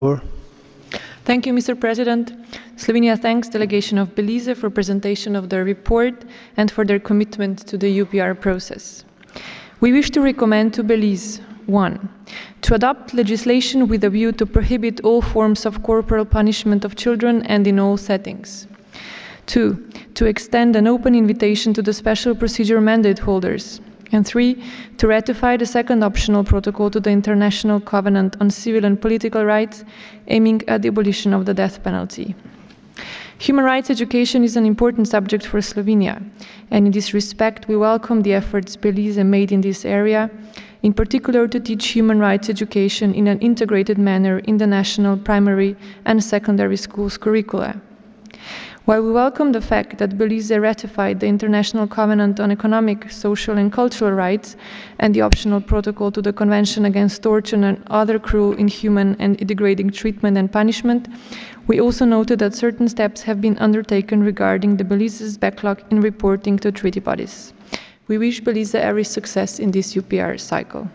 Thank you, Mr. President. Slovenia thanks the delegation of Belize for presentation of their report and for their commitment to the UPR process. We wish to recommend to Belize: 1. To adopt legislation with a view to prohibit all forms of corporal punishment of children and in all settings. 2. To extend an open invitation to the special procedure mandate holders. And 3. To ratify the second optional protocol to the International Covenant on Civil and Political Rights, aiming at the abolition of the death penalty. Human rights education is an important subject for Slovenia, and in this respect we welcome the efforts Belize made in this area, in particular to teach human rights education in an integrated manner in the national primary and secondary schools curricula. While we welcome the fact that Belize ratified the International Covenant on Economic, Social and Cultural Rights and the optional protocol to the Convention Against Torture and Other Cruel, Inhuman and Degrading Treatment and Punishment, we also noted that certain steps have been undertaken regarding the Belize's backlog in reporting to treaty bodies. We wish Belize every success in this UPR cycle.